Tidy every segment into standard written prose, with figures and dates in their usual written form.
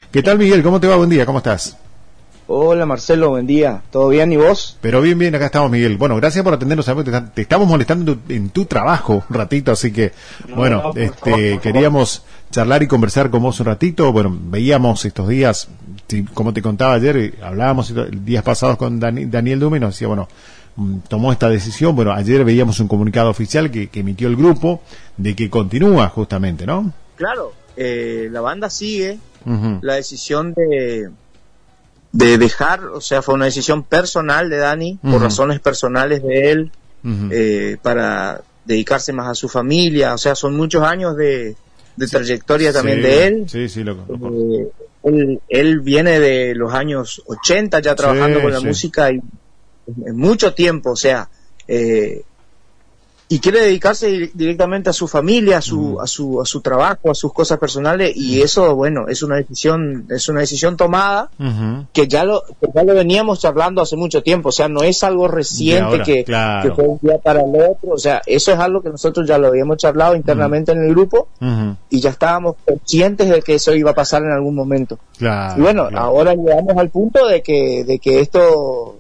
¿Qué tal, Miguel? ¿Cómo te va? Buen día, ¿cómo estás? Hola Marcelo, buen día. ¿Todo bien y vos? Pero bien, acá estamos, Miguel. Bueno, gracias por atendernos. Sabemos que te estamos molestando en tu trabajo un ratito, así que, bueno, queríamos charlar y conversar con vos un ratito. Bueno, veíamos estos días, como te contaba ayer, hablábamos días pasados con Daniel Dume, nos decía, bueno, tomó esta decisión. Bueno, ayer veíamos un comunicado oficial que emitió el grupo de que continúa justamente, ¿no? Claro, la banda sigue. La decisión de dejar, o sea, fue una decisión personal de Dani, por razones personales de él, para dedicarse más a su familia. O sea, son muchos años de trayectoria también de él. Sí, loco. Él viene de los años 80 ya trabajando con la música y mucho tiempo, o sea, y quiere dedicarse directamente a su familia, a su trabajo, a sus cosas personales, y eso, bueno, es una decisión tomada, que ya lo veníamos charlando hace mucho tiempo. O sea, no es algo reciente que fue un día para el otro. O sea, eso es algo que nosotros ya lo habíamos charlado internamente en el grupo, y ya estábamos conscientes de que eso iba a pasar en algún momento. Y bueno, ahora llegamos al punto de que esto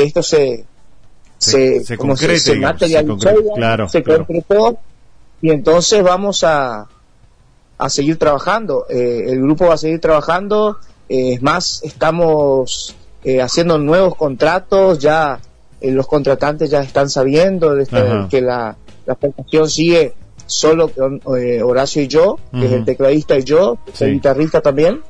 se concrete, se materializó, se concretó, y entonces vamos a seguir trabajando. El grupo va a seguir trabajando. Es más, estamos haciendo nuevos contratos. Ya los contratantes ya están sabiendo que la formación sigue solo con Horacio y yo, que es el tecladista, y yo, el guitarrista también.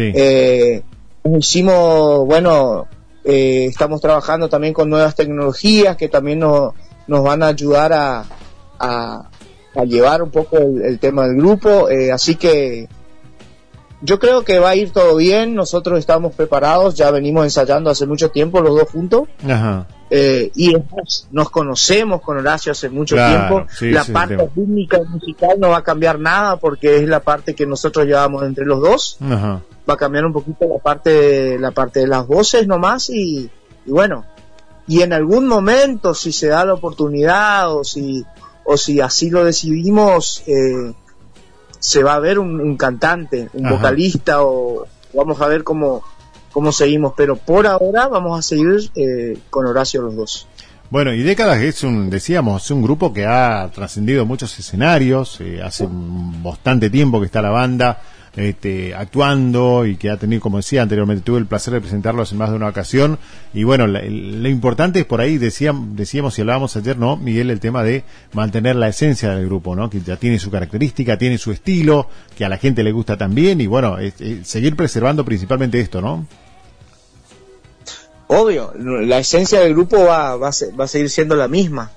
Hicimos, bueno, estamos trabajando también con nuevas tecnologías que también nos van a ayudar a llevar un poco el tema del grupo, así que yo creo que va a ir todo bien. Nosotros estamos preparados, ya venimos ensayando hace mucho tiempo los dos juntos. Y nos conocemos con Horacio hace mucho tiempo. La parte rítmica y musical no va a cambiar nada, porque es la parte que nosotros llevamos entre los dos. Va a cambiar un poquito la parte de las voces nomás, y bueno, y en algún momento, si se da la oportunidad o si así lo decidimos, se va a ver un cantante, un vocalista, o vamos a ver cómo seguimos, pero por ahora vamos a seguir con Horacio los dos. Bueno, y Décadas es un grupo que ha trascendido muchos escenarios. Hace bastante tiempo que está la banda actuando, y que ha tenido, como decía anteriormente, tuve el placer de presentarlos en más de una ocasión. Y bueno, lo importante es, por ahí decíamos y hablábamos ayer, ¿no, Miguel? El tema de mantener la esencia del grupo, ¿no? Que ya tiene su característica, tiene su estilo, que a la gente le gusta también, y bueno, seguir preservando principalmente esto, ¿no? Obvio, la esencia del grupo va a seguir siendo la misma.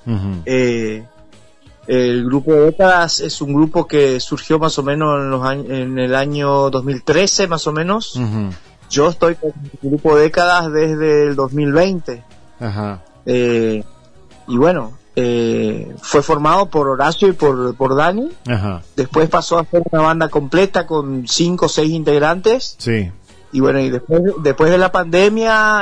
El grupo de Décadas es un grupo que surgió más o menos en el año 2013, más o menos. Yo estoy con el grupo de Décadas desde el 2020. Y bueno, fue formado por Horacio y por Dani. Después pasó a ser una banda completa con 5 o 6 integrantes. Y bueno, y después de la pandemia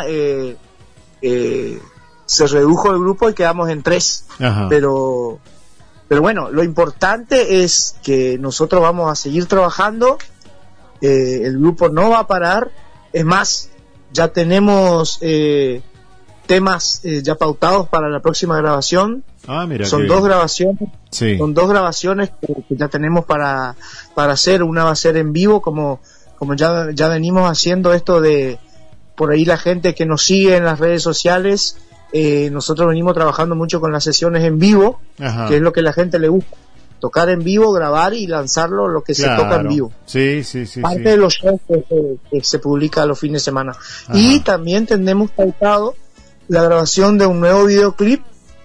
se redujo el grupo y quedamos en 3. Pero bueno, lo importante es que nosotros vamos a seguir trabajando. El grupo no va a parar. Es más, ya tenemos temas ya pautados para la próxima grabación. Son 2 grabaciones. Son 2 grabaciones que ya tenemos para hacer. Una va a ser en vivo, como ya venimos haciendo esto de, por ahí la gente que nos sigue en las redes sociales, nosotros venimos trabajando mucho con las sesiones en vivo, que es lo que a la gente le gusta, tocar en vivo, grabar y lanzarlo, lo que se toca en vivo. Parte de los shows que se publica los fines de semana. Y también tenemos pautado la grabación de un nuevo videoclip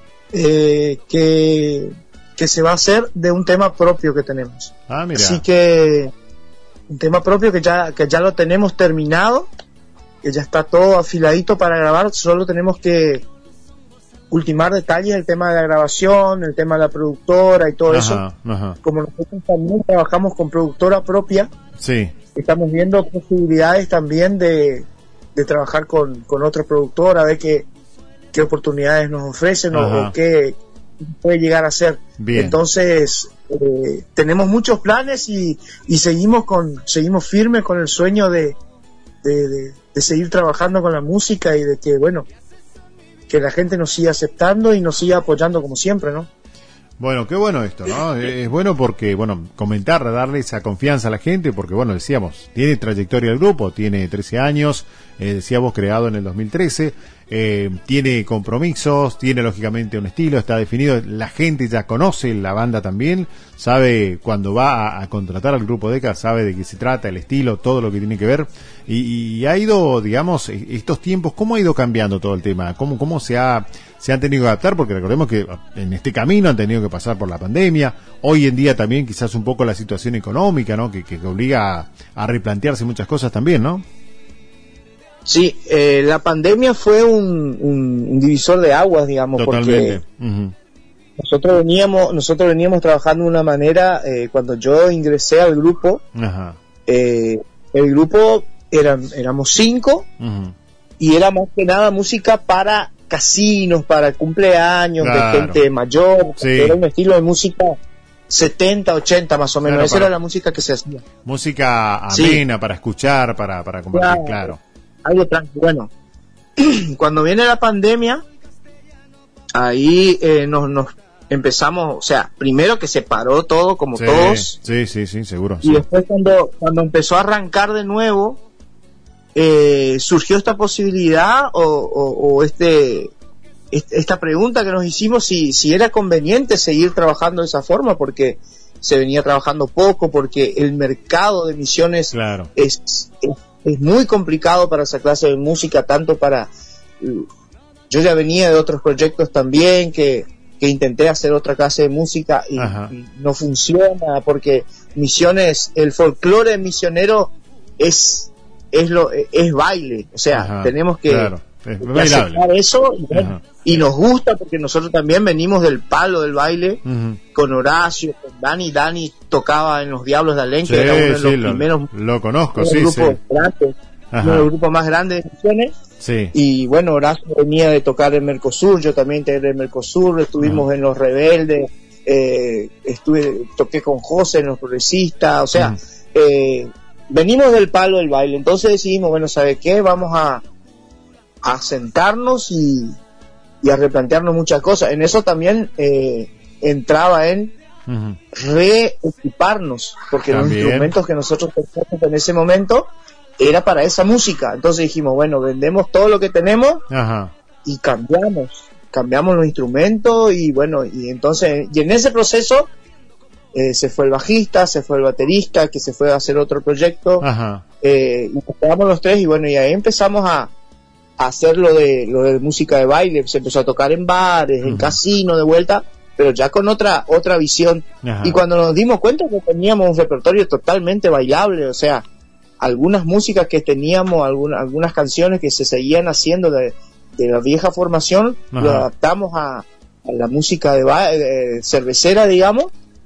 que se va a hacer de un tema propio que tenemos. Así que un tema propio que ya lo tenemos terminado, que ya está todo afiladito para grabar. Solo tenemos que ultimar detalles, el tema de la grabación, el tema de la productora y todo eso. Como nosotros también trabajamos con productora propia, estamos viendo posibilidades también de trabajar con otra productora, a ver qué oportunidades nos ofrecen o qué puede llegar a ser. Entonces tenemos muchos planes y seguimos firmes con el sueño de de seguir trabajando con la música y de que, bueno, que la gente nos siga aceptando y nos siga apoyando como siempre, ¿no? Bueno, qué bueno esto, ¿no? Es bueno porque, bueno, comentar, darle esa confianza a la gente, porque, bueno, decíamos, tiene trayectoria el grupo, tiene 13 años, decíamos, creado en el 2013, tiene compromisos, tiene lógicamente un estilo, está definido, la gente ya conoce la banda también, sabe cuando va a contratar al grupo Decas, sabe de qué se trata, el estilo, todo lo que tiene que ver, y ha ido, digamos, estos tiempos, ¿cómo ha ido cambiando todo el tema? ¿Cómo se han tenido que adaptar? Porque recordemos que en este camino han tenido que pasar por la pandemia, hoy en día también quizás un poco la situación económica, ¿no? Que obliga a replantearse muchas cosas también, ¿no? Sí, la pandemia fue un divisor de aguas, digamos. Totalmente. Porque nosotros veníamos trabajando de una manera, cuando yo ingresé al grupo, Ajá. El grupo éramos 5, Uh-huh. y era más que nada música para casinos, para cumpleaños, Claro. de gente mayor, Sí. era un estilo de música 70, 80 más o menos, Claro, esa para- era la música que se hacía. Música Sí. amena para escuchar, para compartir, claro. Algo tranquilo. Bueno, cuando viene la pandemia, ahí nos empezamos, o sea, primero que se paró todo como Sí, todos, sí, seguro. y Sí. después cuando empezó a arrancar de nuevo, surgió esta posibilidad o esta pregunta que nos hicimos si era conveniente seguir trabajando de esa forma, porque se venía trabajando poco, porque el mercado de Misiones Claro. es muy complicado para esa clase de música, tanto para... Yo ya venía de otros proyectos también que intenté hacer otra clase de música y Ajá. no funciona, porque Misiones, el folclore misionero es baile, o sea, Ajá, tenemos que, claro, es que bailable. aceptar eso, y, bueno, Ajá. y nos gusta porque nosotros también venimos del palo del baile, Uh-huh. con Horacio, con Dani tocaba en los Diablos de Alén, Sí, que era uno de los sí, primeros, lo conozco, un sí, grupo sí. grande, Ajá. uno de los grupos más grandes de Misiones. Sí. Y bueno, Horacio venía de tocar en Mercosur, yo también integré en Mercosur, estuvimos en Los Rebeldes, toqué con José en Los Progresistas, o sea, venimos del palo del baile, entonces decidimos, bueno, ¿sabe qué? Vamos a sentarnos y a replantearnos muchas cosas. En eso también entraba en Uh-huh. reequiparnos, porque los También. instrumentos que nosotros teníamos en ese momento era para esa música. Entonces dijimos, bueno, vendemos todo lo que tenemos Ajá. y cambiamos los instrumentos, y bueno, y entonces, y en ese proceso se fue el bajista, se fue el baterista, que se fue a hacer otro proyecto, Ajá. y nos quedamos los tres, y bueno, y ahí empezamos a hacer lo de música de baile. Se empezó a tocar en bares, en casinos de vuelta, pero ya con otra visión. Ajá. Y cuando nos dimos cuenta que teníamos un repertorio totalmente bailable, o sea, algunas músicas que teníamos, algunas canciones que se seguían haciendo de la vieja formación, Ajá. lo adaptamos a la música de cervecera, digamos,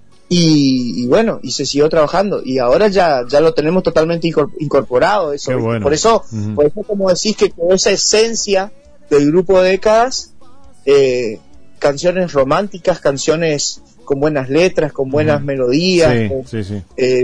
y bueno, y se siguió trabajando, y ahora ya lo tenemos totalmente incorporado eso. Qué bueno. Por eso como decís, que con esa esencia del grupo de Décadas, canciones románticas, canciones con buenas letras, con buenas melodías, Sí.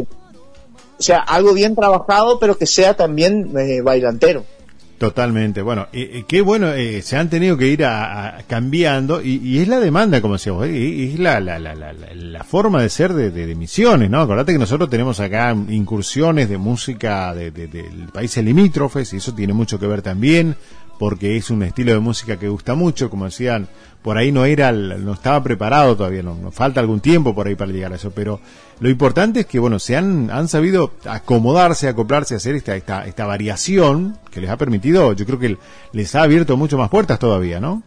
o sea, algo bien trabajado, pero que sea también bailantero. Totalmente. Bueno, qué bueno, se han tenido que ir cambiando, y es la demanda, como decías vos, es la forma de ser de Misiones, ¿no? Acordate que nosotros tenemos acá incursiones de música de países limítrofes, y eso tiene mucho que ver también, porque es un estilo de música que gusta mucho, como decían, por ahí no estaba preparado todavía, nos falta algún tiempo por ahí para llegar a eso, pero lo importante es que, bueno, se han sabido acomodarse, acoplarse, hacer esta variación que les ha permitido, yo creo que les ha abierto mucho más puertas todavía, ¿no?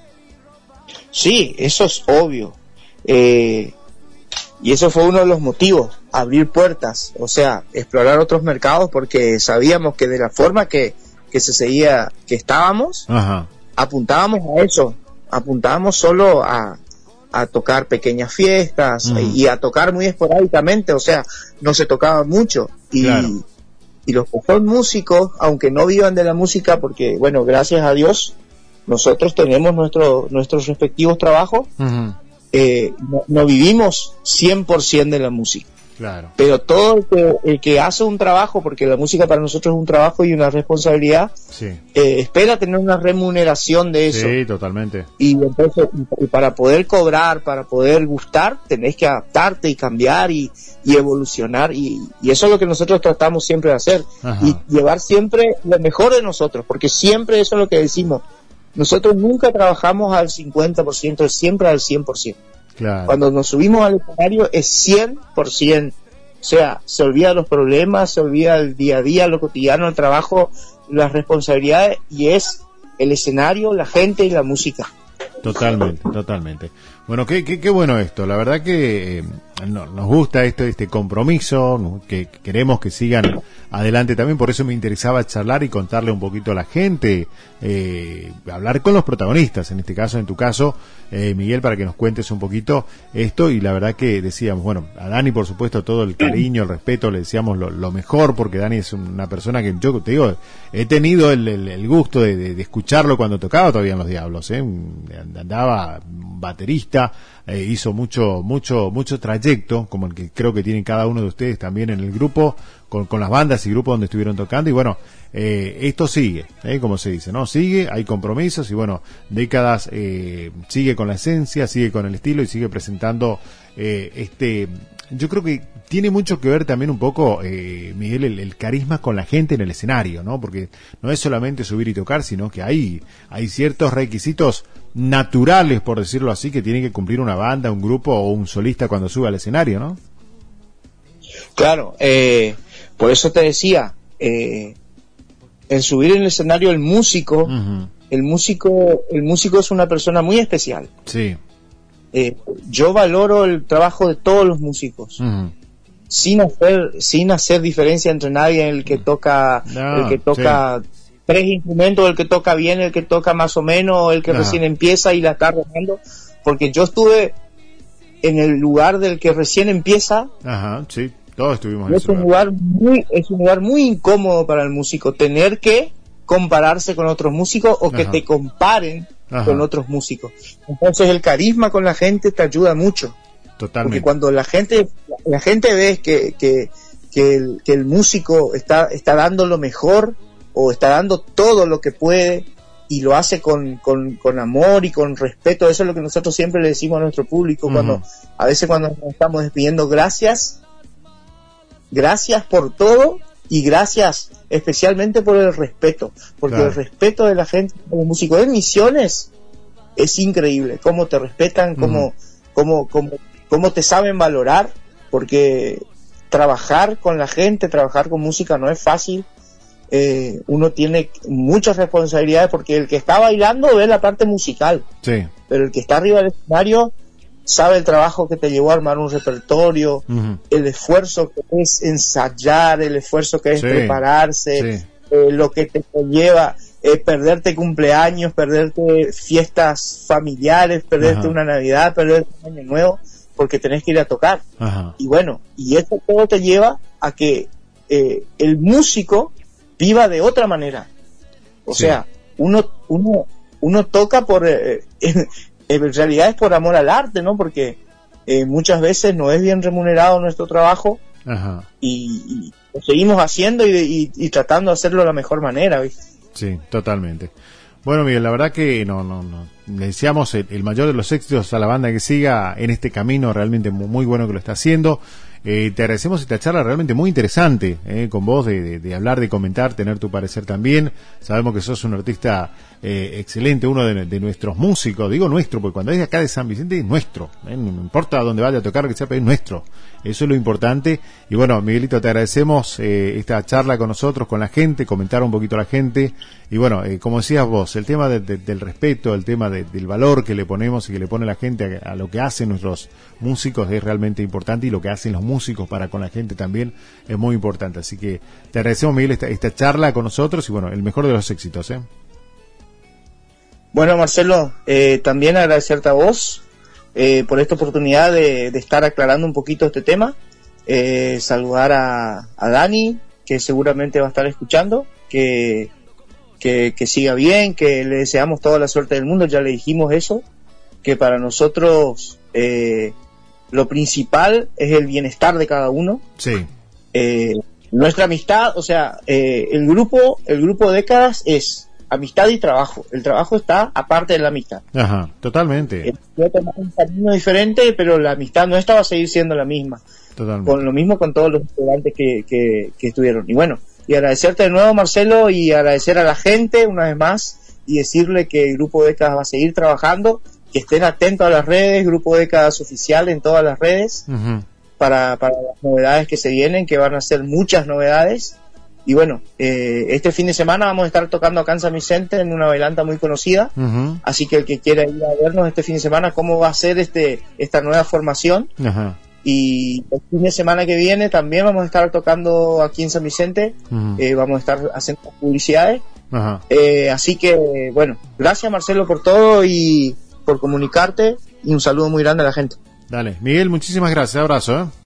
Sí, eso es obvio. Y eso fue uno de los motivos, abrir puertas, o sea, explorar otros mercados, porque sabíamos que de la forma que se seguía, que estábamos, Ajá. apuntábamos a eso, apuntábamos solo a tocar pequeñas fiestas y a tocar muy esporádicamente, o sea, no se tocaba mucho, y Claro. y los que son músicos, aunque no vivan de la música, porque bueno, gracias a Dios nosotros tenemos nuestros respectivos trabajos, Uh-huh. no vivimos 100% de la música, Claro. Pero todo el que hace un trabajo, porque la música para nosotros es un trabajo y una responsabilidad, Sí. Espera tener una remuneración de eso. Sí, totalmente. Y entonces, y para poder cobrar, para poder gustar, tenés que adaptarte y cambiar y evolucionar, y eso es lo que nosotros tratamos siempre de hacer. Ajá. Y llevar siempre lo mejor de nosotros, porque siempre eso es lo que decimos. Nosotros nunca trabajamos al 50%, siempre al 100%. Claro. Cuando nos subimos al escenario es 100%. O sea, se olvida los problemas, se olvida el día a día, lo cotidiano, el trabajo, las responsabilidades, y es el escenario, la gente y la música. Totalmente, totalmente. Bueno, qué bueno esto. La verdad que nos gusta este compromiso, que queremos que sigan adelante también. Por eso me interesaba charlar y contarle un poquito a la gente, hablar con los protagonistas, en este caso, en tu caso, Miguel, para que nos cuentes un poquito esto. Y la verdad que decíamos, bueno, a Dani, por supuesto, todo el cariño, el respeto, le decíamos lo mejor, porque Dani es una persona que, yo te digo, he tenido el gusto de escucharlo cuando tocaba todavía en Los Diablos, andaba baterista, hizo mucho trayecto, como el que creo que tienen cada uno de ustedes también en el grupo, con las bandas y grupos donde estuvieron tocando. Y bueno, esto sigue, como se dice, ¿no? Sigue, hay compromisos y bueno, décadas, sigue con la esencia, sigue con el estilo y sigue presentando yo creo que tiene mucho que ver también un poco, Miguel, el carisma con la gente en el escenario, ¿no? Porque no es solamente subir y tocar, sino que hay ciertos requisitos naturales, por decirlo así, que tiene que cumplir una banda, un grupo o un solista cuando sube al escenario, ¿no? Claro, por eso te decía, en subir en el escenario el músico, Uh-huh. el músico es una persona muy especial. Sí. Yo valoro el trabajo de todos los músicos, Uh-huh. sin hacer diferencia entre nadie, el que toca, Sí. tres instrumentos, el que toca bien, el que toca más o menos, el que Ajá. recién empieza y la está remando, porque yo estuve en el lugar del que recién empieza. Ajá, sí, todos estuvimos en Es ese un lugar. es un lugar muy incómodo para el músico, tener que compararse con otros músicos o que Ajá. te comparen Ajá. con otros músicos. Entonces el carisma con la gente te ayuda mucho, Totalmente. porque cuando la gente ve que el músico está dando lo mejor o está dando todo lo que puede y lo hace con amor y con respeto, eso es lo que nosotros siempre le decimos a nuestro público. Uh-huh. A veces cuando nos estamos despidiendo, gracias por todo y gracias especialmente por el respeto, porque Claro. el respeto de la gente como músico de Misiones es increíble, cómo te respetan, Uh-huh. cómo te saben valorar, porque trabajar con la gente, trabajar con música no es fácil. Uno tiene muchas responsabilidades, porque el que está bailando ve la parte musical, Sí. pero el que está arriba del escenario sabe el trabajo que te llevó a armar un repertorio, Uh-huh. el esfuerzo que es ensayar, el esfuerzo que es Sí, prepararse, sí. lo que te conlleva perderte cumpleaños, perderte fiestas familiares, perderte Ajá. una Navidad, perderte un Año Nuevo, porque tenés que ir a tocar. Ajá. Y bueno, y eso todo te lleva a que el músico viva de otra manera. O Sí. sea, uno toca por en realidad es por amor al arte, ¿no? Porque muchas veces no es bien remunerado nuestro trabajo Ajá. y lo seguimos haciendo y tratando de hacerlo de la mejor manera, ¿viste? Sí, totalmente. Bueno, Miguel, la verdad que no. Le deseamos el mayor de los éxitos a la banda, que siga en este camino realmente muy bueno que lo está haciendo. Te agradecemos esta charla realmente muy interesante, con vos, de hablar, de comentar, tener tu parecer también. Sabemos que sos un artista excelente, uno de nuestros músicos, digo nuestro, porque cuando es acá de San Vicente es nuestro, no importa dónde vaya a tocar, que sea, pero es nuestro. Eso es lo importante. Y bueno, Miguelito, te agradecemos esta charla con nosotros, con la gente, comentar un poquito a la gente. Y bueno, como decías vos, el tema del respeto, el tema del valor que le ponemos y que le pone la gente a lo que hacen nuestros músicos es realmente importante, y lo que hacen los músicos para con la gente también es muy importante. Así que te agradecemos, Miguel, esta charla con nosotros, y bueno, el mejor de los éxitos. Bueno, Marcelo, también agradecerte a vos por esta oportunidad de estar aclarando un poquito este tema. Saludar a Dani, que seguramente va a estar escuchando, que siga bien, que le deseamos toda la suerte del mundo. Ya le dijimos eso, que para nosotros lo principal es el bienestar de cada uno. Sí. Nuestra amistad, o sea, el grupo Décadas es amistad y trabajo. El trabajo está aparte de la amistad. Ajá, totalmente. Puede tomar un camino diferente, pero la amistad nuestra va a seguir siendo la misma. Totalmente. Con lo mismo con todos los estudiantes que estuvieron. Y bueno, y agradecerte de nuevo, Marcelo, y agradecer a la gente una vez más, y decirle que el Grupo Décadas va a seguir trabajando, que estén atentos a las redes, Grupo Décadas oficial en todas las redes, para las novedades que se vienen, que van a ser muchas novedades. Y bueno, este fin de semana vamos a estar tocando acá en San Vicente en una bailanta muy conocida, así que el que quiera ir a vernos este fin de semana cómo va a ser esta nueva formación. Y el fin de semana que viene también vamos a estar tocando aquí en San Vicente, vamos a estar haciendo publicidades. Así que bueno, gracias Marcelo por todo y por comunicarte, y un saludo muy grande a la gente. Dale, Miguel, muchísimas gracias, abrazo.